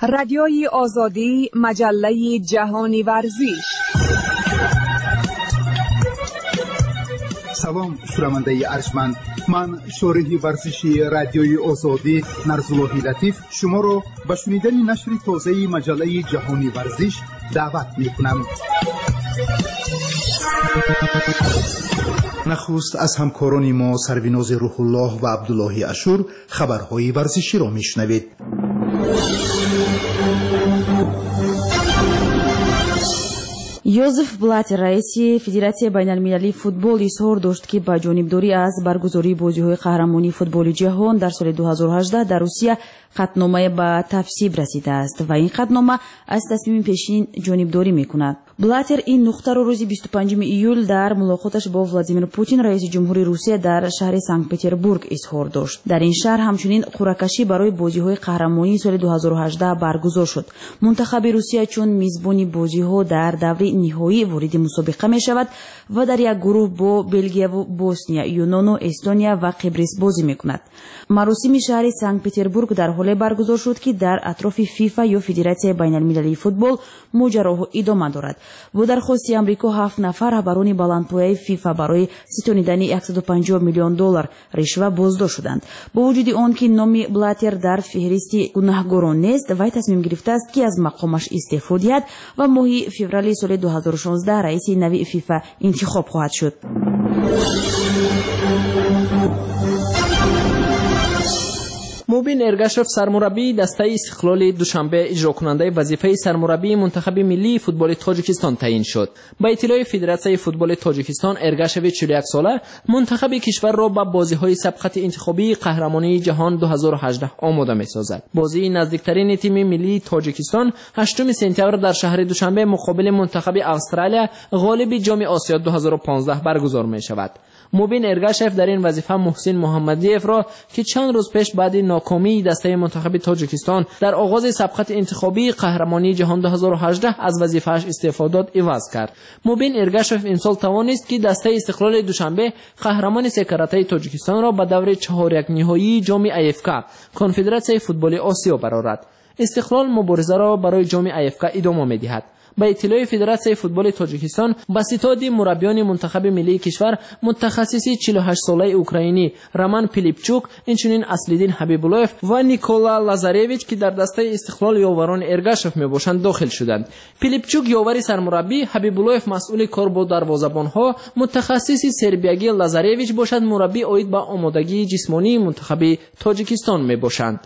رادیوی آزادی، مجله جهانی ورزش. سلام شنونده ارجمند، من شارح ورزشی رادیوی آزادی نرزاللهی لطیف شما را به شنیدن نشر تازه مجله جهانی ورزش دعوت می‌کنم. نخست از همکاران ما سرویناز روح الله و عبدالله اشور خبرهای ورزشی را میشنوید. یوزف بلاتر رئیس فدراسیون بین‌المللی فوتبال اظهار داشت که با جانبداری از برگزاری بازی‌های قهرمانی فوتبال جهان در سال 2018 در روسیه قطعنامه به تصویب رسیده است و این قطعنامه از تصمیم پیشین جانبداری می‌کند. بلاتر این نقطه را روز 25 ایول در ملاقاتش با ولادیمیر پوتین رئیس جمهوری روسیه در شهر سنت پترزبورگ اظهار داشت. در این شهر همچنین قرعه‌کشی برای بازی‌های قهرمانی سال 2018 برگزار شد. منتخب روسیه چون میزبان بازی‌ها در دوره نهایی وارد مسابقه می‌شود و در یک گروه با بلژیک و بوسنیا، یونان و استونیا و قبرس بازی می‌کند. مراسم شهر سنت پترزبورگ در حال برگزار شد که در اطراف فیفا یا فدراسیون بین‌المللی فوتبال ماجراها ادامه دارد. با درخواست آمریکا 7 نفر رهبران بلندپایه فیفا برای ستانیدن $150 میلیون رشوه بازداشت شدند. با وجود آن که نام بلاتر در فهرست گناهکاران نیست، وی تصمیم گرفته است که از مقامش استعفا دهد و ماه فوریه سال 2016 رئیس نوی فیفا انتخاب خواهد شد. موبین ارگاشف سرمربی دسته استقلال دوشنبه اجرا کننده وظیفه سرمربی منتخب ملی فوتبال تاجیکستان تعیین شد. با اطلاع فدراسیون فوتبال تاجیکستان، ارگاشف 41 ساله منتخب کشور را به بازی‌های سبقت انتخابی قهرمانی جهان 2018 آماده می‌سازد. بازی نزدیکترین تیم ملی تاجیکستان 8 سپتامبر در شهر دوشنبه مقابل منتخب استرالیا غالب جام آسیا 2015 برگزار می‌شود. موبین ارگاشف در این وظیفه محسن محمدیف را که چند روز پیش بعد ناکامی دسته منتخب تاجیکستان در آغاز سبقت انتخابی قهرمانی جهان 2018 از وظیفه‌اش استعفا داد عوض کرد. موبین ارگاشف امسال توانست که دسته استقلال دوشنبه قهرمان سه کرته تاجیکستان را به دور 4-1 نهایی جام AFK کنفدراسیون فوتبال آسیا برآورد. استقلال مبارزه را برای جام AFK ادامه می‌دهد. با اطلاع فدراسیون فوتبال تاجیکستان، با ستاد مربیان منتخب ملی کشور متخصص 48 ساله اوکراینی رمان پیلیپچوک، اینچنین اصلدین حبیبولوف و نیکولا لازارویچ که در دسته استقلال یاوران ارگاشف میباشند داخل شدند. پیلیپچوک یاور سرمربی، حبیبولوف مسئول کار با دروازه‌بان‌ها، متخصص سربیایی لازارویچ باشد مربی عاید به آمادگی جسمانی منتخب تاجیکستان میباشند.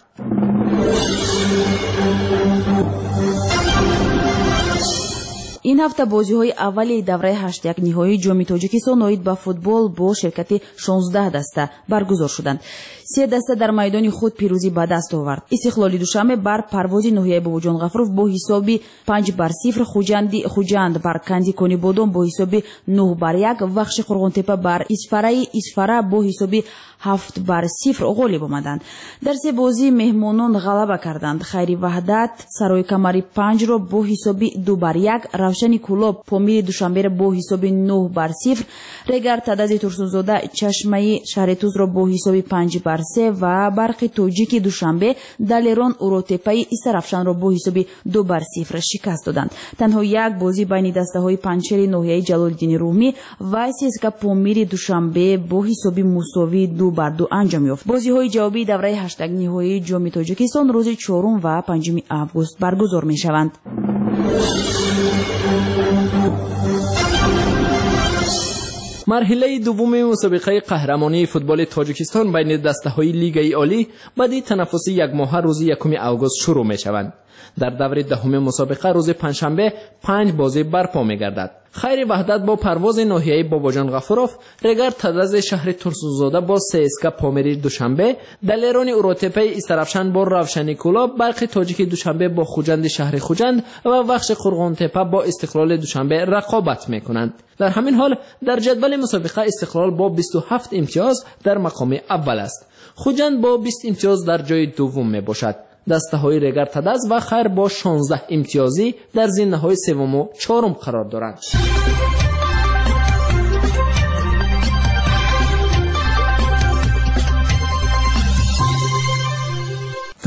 این هفته بازی‌های اولی دوره 8-1 نهایی جام تاجیکستان عاید به فوتبال با شرکت 16 دسته برگزار شدند. 3 دسته در میدان خود پیروزی به دست آورد. استقلال دوشنبه بر پرواز نوحیه باباجان غفورov با حساب 5-0، خوجند بر کندی کنی بادام با حساب 9-1، وخش قرغنتپه بر اسفره با حساب 7-0 غالب آمدند. در 3 بازی مهمانان غلبه کردند. خیری وحدت سرای کمری 5 را با حساب 2-1، روشن کلاب پامیر دوشنبه با حساب 9-0، رگر تدز ترسونزاده چشمه شهرتوز را با حساب 5-3 و برق توجیک دوشنبه دلیران اوروتپای استرافشان را با حساب 2-0 شکست دادند. تنها یک بازی بین دسته های پنچر ناحیه جلال‌الدین رومی و سیسکا پامیر دوشنبه با حساب مساوی 2-2 انجام یافت. بازی های جوابی دوره 8 نهایی جام تاجیکستان روز 4 و 5 آگوست برگزار می شوند. مرحله دوم مسابقه قهرمانی فوتبال تاجیکستان بین دسته‌های لیگ عالی بعد تنفس یک ماه روز 1 آگوست شروع می‌شوند. در دور دهم مسابقه روز پنجشنبه 5 بازی برپا می‌گردد. خیر وحدت با پرواز ناحیه باباجان غفورov، رگر تدز شهر ترسونزاده با سیسکا پامیر دوشنبه، دلیران اوروتپای استرافشان با روشن کلاب، برق تاجیک دوشنبه با خوجند شهر خوجند و وخش قرغنتپه با استقلال دوشنبه رقابت می‌کنند. در همین حال در جدول مسابقه استقلال با 27 امتیاز در مقام اول است. خوجند با 20 امتیاز در جای دوم میباشد. دسته های رگر تدز و خیر با 16 امتیازی در زمینه های سوم و چهارم قرار دارند.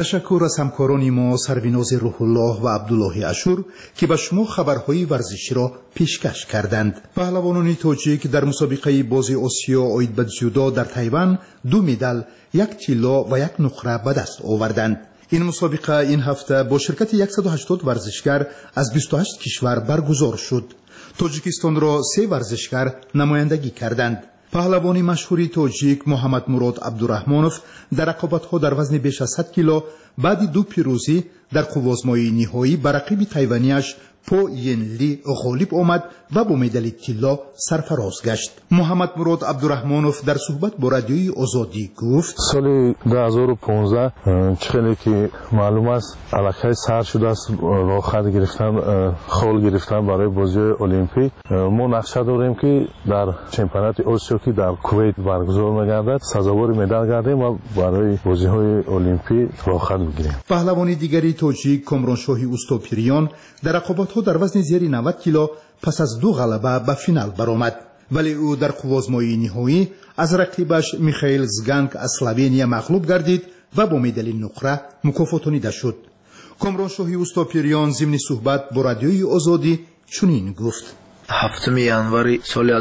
تشکر از همکاران ما سرویناز روح الله و عبدالله اشور که به شما خبرهای ورزشی را پیشکش کردند. پهلوانان تاجیک در مسابقه بازی آسیا آید به جودو در تایوان 2 مدال، 1 طلا و 1 نقره به دست آوردند. این مسابقه این هفته با شرکت 180 ورزشکار از 28 کشور برگزار شد. تاجیکستان را 3 ورزشکار نمایندگی کردند. پهلوان مشهوری تاجیک محمد مراد عبدالرحمانوف در رقابت‌ها در وزن بیش از 100 کیلو بعد 2 پیروزی در قوازمایی نهایی بر رقیب تایوانیش پو ین لی غالب آمد و با مدال طلا سرفراز گشت. محمد مراد عبدالرحمانوف در صحبت با رادیوی آزادی گفت: سال 2015 چخیلی که معلوم است علاقه سر شده است، راه خط گرفتن، خول گرفتن برای بازی المپیک. ما نقشه داریم که در چمپیونات آسیا که در کویت برگزار می‌گردد سزاوار مدال گردیم و برای بازی‌های المپیک راه خط بگیریم. پهلوان دیگری تاجیک کامرانشاهی اوستاپیریان در رقابت‌ها در وزن زیر 90 کیلو پس از 2 غلبه به فینال برآمد، ولی او در قوازمایی نهایی از رقیبش میخائیل زگانگ از اسلوونیا مغلوب گردید و با مدال نقره مکافاتانیده شد. کامرانشاهی اوستاپیریان ضمن صحبت با رادیوی آزادی چنین گفت: 7 январи соли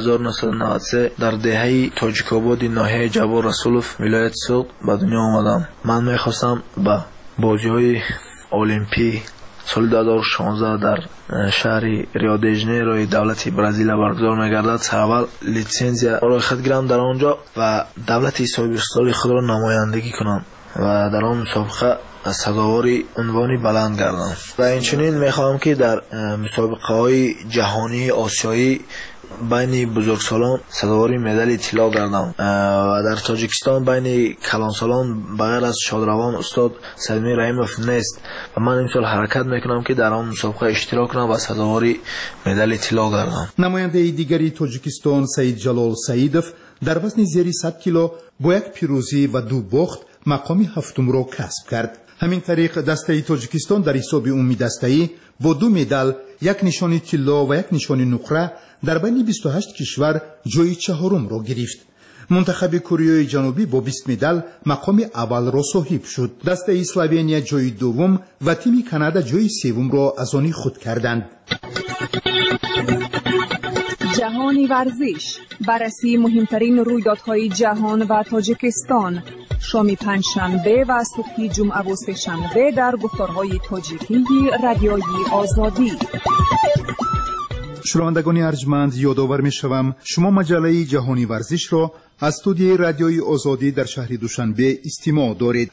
1993 дар деҳаи тоҷикободи ноҳияи ҷабор расулов вилояти суғд ба дунё омадам. ман мехостам ба бозиҳои олимпӣ соли 2016 дар шаҳри рио-де-жанейрои давлати бразилия баргузор мегардад сараввал литсензия рӯйхат гирам дар он ҷо ва давлати собиқсоли худро намояндагӣ кунам ва дар он мусобиқа сазовори унвони баланд гардам. ва инчунин мехоҳам ки дар мусобиқаҳои ҷаҳонии осиёӣ байни бузургсолон сазовори медали тилло гардам ва дар тоҷикистон байни калонсолон ба ғайр аз шодравон устод саидмир раимов нест ва ман имсол ҳаракат мекунам ки дар он мусобиқа иштирок кунам ва сазовори медали тилло гардам. намояндаи дигари тоҷикистон саид ҷалол саидов дар вазни зери 100 кило бо 1 пирӯзӣ ва 2 бохт мақоми 7-умро касб кард. ҳамин тариқ дастаи тоҷикистон дар ҳисоби умуми дастаӣ бо 2 медал, 1 нишони тилло ва 1 нишони нуқра дар байни 28 кишвар ҷои 4-умро гирифт. منتخب کره جنوبی با 20 مدال مقام اول را صاحب شد. دسته اسلوونیا جای دوم و تیم کانادا جای سوم را از آن خود کردند. جهانی ورزش، بررسی مهمترین رویدادهای جهان و تاجیکستان، شام پنجشنبه و صبح جمعه و سه‌شنبه در گفتارهای تاجیکی رادیوی آزادی. شنوندگان ارجمند، یادآور می‌شوم شما مجله جهانی ورزش را از استودیوی رادیوی آزادی در شهر دوشنبه استماع دارید.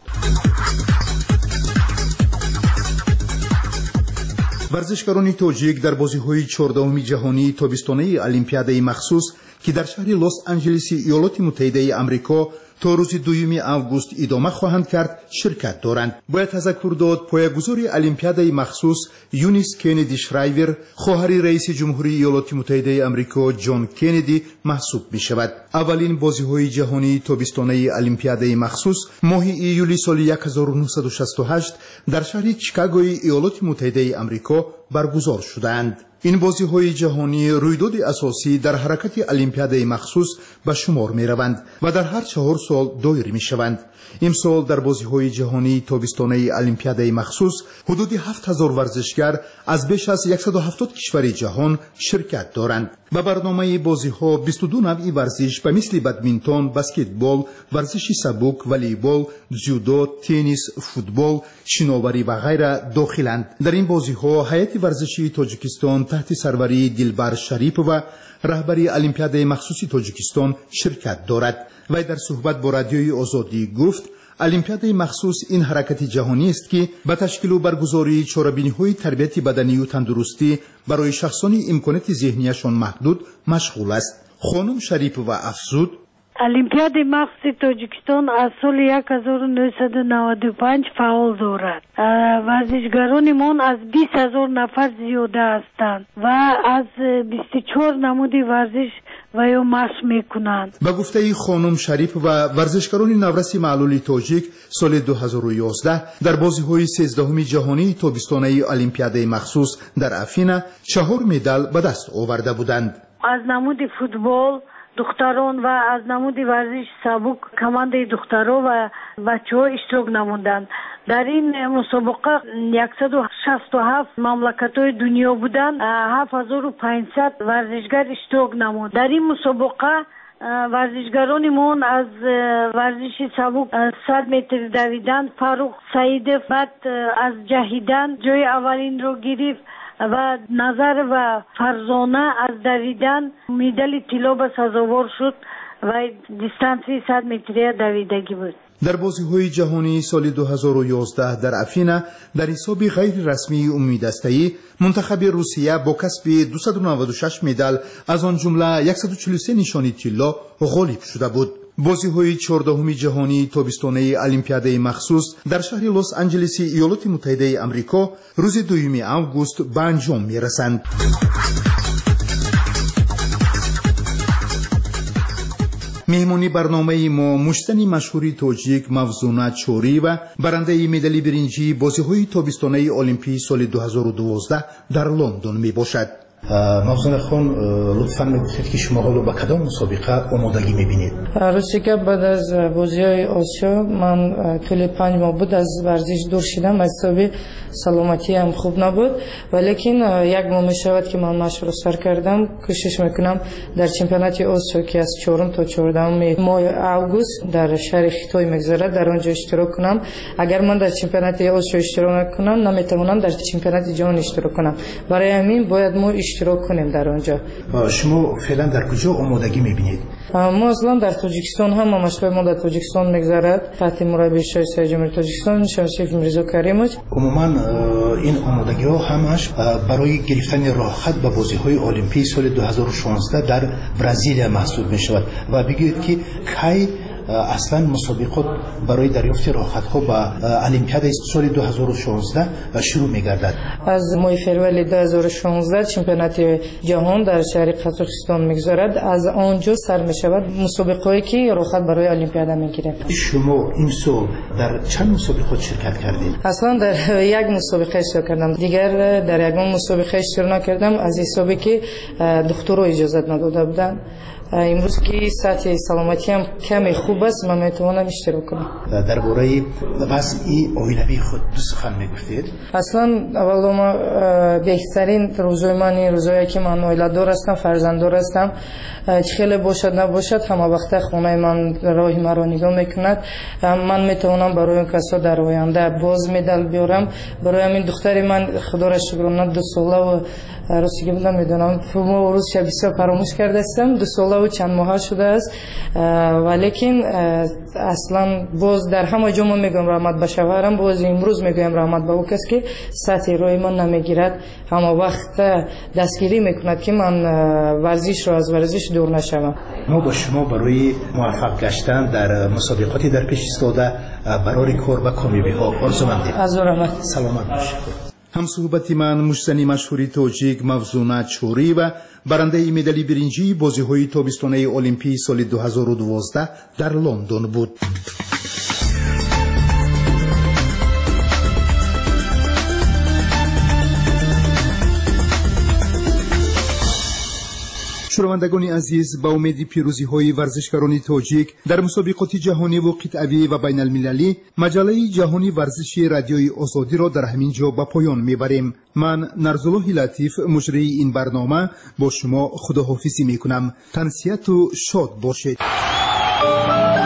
ورزشکاران تاجیک در بازی‌های 14 جهانی تابستانه المپیادای مخصوص که در شهر لس آنجلس ایالات متحده آمریکا تا روز 2 آگوست ادامه خواهند کرد شرکت دارند. باید تذکر داد پایه‌گذار المپیادای مخصوص یونیس کندی شرایور خواهر رئیس جمهوری ایالات متحده آمریکا جان کندی محسوب می شود. اولین بازی‌های جهانی تابستانه المپیادای مخصوص ماه ایولی سال 1968 در شهر چیکاگوی ایالات متحده آمریکا برگزار شدند. این بازی‌های جهانی رویداد اساسی در حرکت المپیادای مخصوص به شمار می‌روند و در هر 4 سال دایر می‌شوند. امسال در بازی‌های جهانی تابستانه المپیادای مخصوص حدود 7000 ورزشکار از بیش از 170 کشور جهان شرکت دارند. به برنامه بازی‌ها 22 نوع ورزش به مثل بدمینتون، بسکتبال، ورزش سبک، والیبال، جودو، تنیس، فوتبال، شناوری و غیره داخلند. در این بازی‌ها هیئت ورزشی تاجیکستان تحت سروری دلبر شریف و رهبری المپیادای مخصوص تاجیکستان شرکت دارد. و در صحبت با رادیوی آزادی گفت المپیادای مخصوص این حرکت جهانی است که به تشکیل و برگزاری چاره‌بینی‌های تربیت بدنی و تندرستی برای شخصانی امکانات ذهنیشان محدود مشغول است. خانم شریف و افزود المپیادای مخصوص تاجیکستان از سال 1995 فعال دارد. ورزشکارانمان از 20,000 نفر زیاده هستند و از 24 نمود ورزش و یا مشق میکنند. به گفته خانم شریف و ورزشکاران نورس معلول تاجیک سال 2011 در بازی‌های 13 جهانی تابستانه المپیادای مخصوص در افینا 4 مدال به دست آورده بودند. از نمود فوتبال دختران و از نمود ورزش سبک کمانده دخترها و بچه‌ها اشتراک نمودند. در این مسابقه 167 مملکت‌های دنیا بودند. 7500 ورزشگر اشتراک نمود. در این مسابقه ورزشگرانمون از ورزش سبک 100 متر دویدن فاروق سعیدов بعد از جهیدن جای اولین رو گرفت و نظر و فرزانه از دویدن مدال طلا به سزاوار شد و دیستانسی 100 متری دویدگی بود. در بازی‌های جهانی سال 2011 در افینا در حساب غیر رسمی عمومی دسته‌ای منتخب روسیه با کسب 296 مدال از آن جمله 143 نشانی طلا غالب شده بود. بازی‌های 14 جهانی تابستانه المپیاده مخصوص در شهر لس آنجلس ایالات متحده آمریکا روز 2 آگوست به انجام می‌رسند. مهمانی برنامه ما مشتنی مشهوری تاجیک موزونا چوری و برنده مدال برنجی بازی‌های تابستانه المپی سال 2012 در لندن می باشد. موزونا خان لطفاً بگویید که شما حالا با کدام مسابقه آمادگی می‌بینید؟ راستی که بعد از بازی‌های آسیا من طول 5 ماه بود از ورزش دور شدم، از حساب سلامتی هم خوب نبود، ولیکن یک ماه میشود که من مشق را سر کردم. کوشش میکنم در چمپیونات آسیا که از 4 تا 14 ماه آگوست در شهر خیتای میگذرد در آنجا اشتراک کنم. اگر من در چمپیونات آسیا اشتراک نکنم نمیتوانم در چمپیونات جهان اشتراک کنم. برای همین باید ما اشتراک کنیم در آنجا. شما فعلا در کجا آمادگی میبینید؟ ما اصلا در تاجیکستان هم مشغول ما در تاجیکستان میگذرد تحت مربی شایسته جمهوری تاجیکستان شمشیر میرزا کریموچ. عموما این آمادگی ها همش برای گرفتن راحت به بازی‌های المپی سال 2016 در برزیل محسوب میشود و بگید که کی اصلا مسابقات برای دریافت راحت ها به المپیاد سال 2016 شروع میگردد. از ماه فروری 2016 چمپیونات جهان در شهر قزاقستان میگذرد. از آنجا سر میشود مسابقاتی که راحت برای المپیاد میگیرند. شما این سال در چند مسابقات شرکت کردید؟ اصلا در یک مسابقه اشتراک کردم، دیگر در یک مسابقه اشتراک نکردم از حسابی که دکترها اجازه نداده بودند. امروز که سطح سلامتی هم کمی خوب است من میتوانم اشتراک کنم. درباره وضع اولیوی خود دو سخن میگفتید؟ اصلا اولا ما بهترین روزای من این روزایی که من اولیدار هستم، فرزنددار هستم، خیلی باشد نباشد همه وقت خانه من راه مرا نگاه میکند. من میتوانم برای اون کسا در آینده باز مدال بیارم. برای همین دختر من خدا را شکرانه 2 ساله و راستگی بودم میدونم ما روز بسیار فراموش کرده هستم. 2 ساله و چند ماه شده است، ولیکن اصلا باز در همه جا من میگم رحمت به شوهرم، باز امروز میگم رحمت به او کس که سطح روی من نمیگیرد، همه وقت دستگیری میکند که من ورزش رو از ورزش دور نشوم. ما با شما برای موفق گشتن در مسابقاتی در پیش ایستاده برای کار و کامیابی ها آرزومندیم. از رحمت. سلامت باشید. همصحبت من مشتنی مشهوری تاجیک موزونا چوری و برنده مدال برنجی بازی‌های تابستانه المپی سال 2012 در لندن بود. شنوندگان عزیز، با امید پیروزی‌های ورزشکاران تاجیک در مسابقات جهانی و قطعه‌ای و بین المللی، مجله جهانی ورزشی رادیوی آزادی را در همین جا به پایان میبریم. من نرزالله لطیف مجری این برنامه با شما خداحافظی میکنم. تنسیت و شاد باشید.